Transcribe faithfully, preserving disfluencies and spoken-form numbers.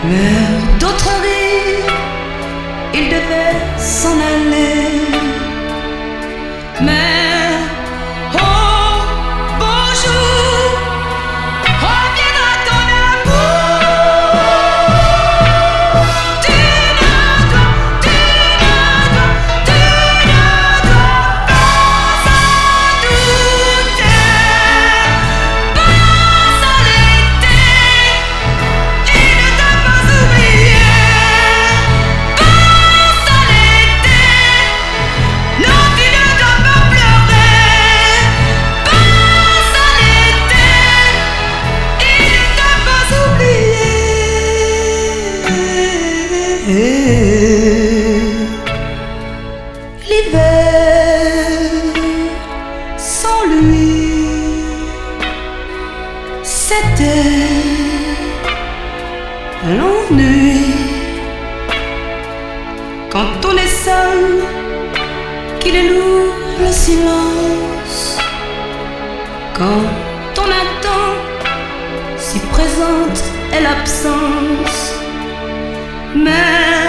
L'heure d'autres rires, il devait s'en aller. Mais oh, bonjour, reviendra ton amour. Tu ne dois, tu ne dois, tu ne dois pas en douter. Pense à l'été, il ne t'a pas oublié. Pense à l'été, non tu ne dois pas pleurer. Pense à l'été, il ne t'a pas oublié. L'hiver sans lui, c'était l'ennui. Quand on est seul, qu'il est lourd le silence. Quand on attend, si présente est l'absence. Mais